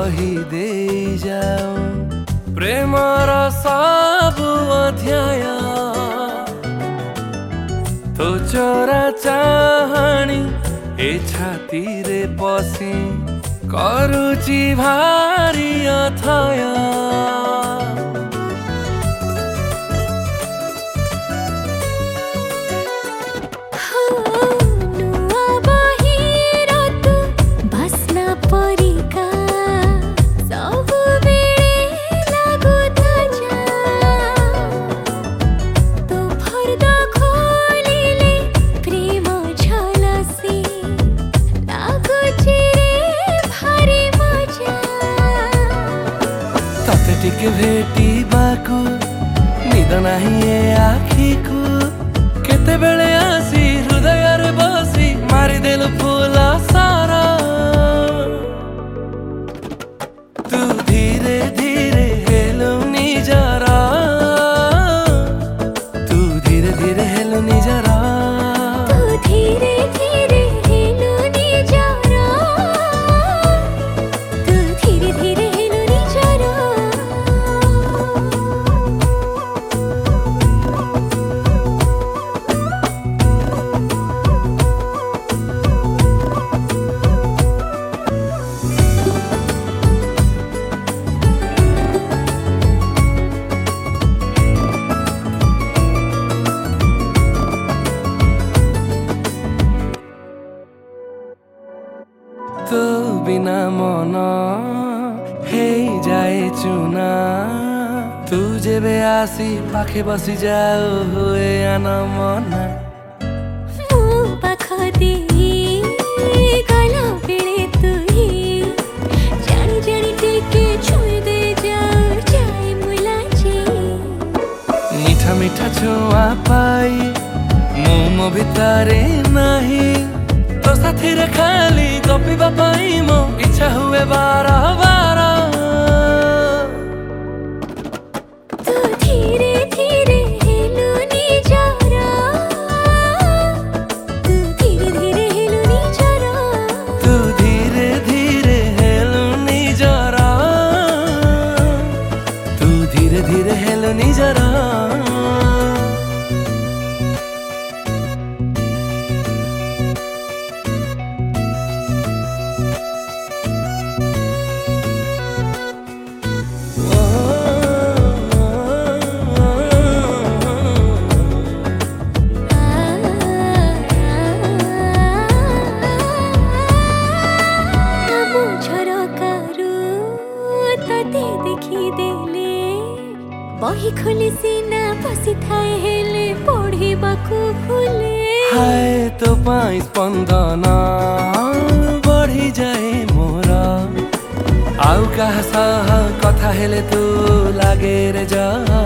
कही दे जाओ प्रेमर सब अध्याय तो चोरा चाहाणी ए छाती रे पसी करुची भारी अथय टिके भेटी बाकू निद नहीं ए आखी को केते बेले आसी हृदय रे बसी मारी देलु फूल सारा तू धीरे धीरे हेलु निजरा तू धीरे धीरे हेलु निजरा तू धीरे धीरे हेलु निजरा तू धीरे धीरे हेलु निजरा तो बिना मन हे जाए चुना तू जेबे आसी पाखे बसी जाओ हुए आना मना मो पाख दे गला बेले तुही जानी जानी टेके छुई दे जाए मुलाची मीठा मीठा छुआ पाई मो भितरे नहीं तो साथी रे खाली गपिबा पाई मो इच्छा हुए बारा बारा तू धीरे धीरे हेलु निजरा तू धीरे धीरे हेलु निजरा तू धीरे धीरे हेलु निजरा तू धीरे धीरे हेलु निजरा देखी देले बही खोली सीना बसी थाए हेले पढ़े बाकू भूले हाय तो पाई स्पंदन बढ़ी जाए मोरा आउ कहा सह कथा हेले तू लागे रे जा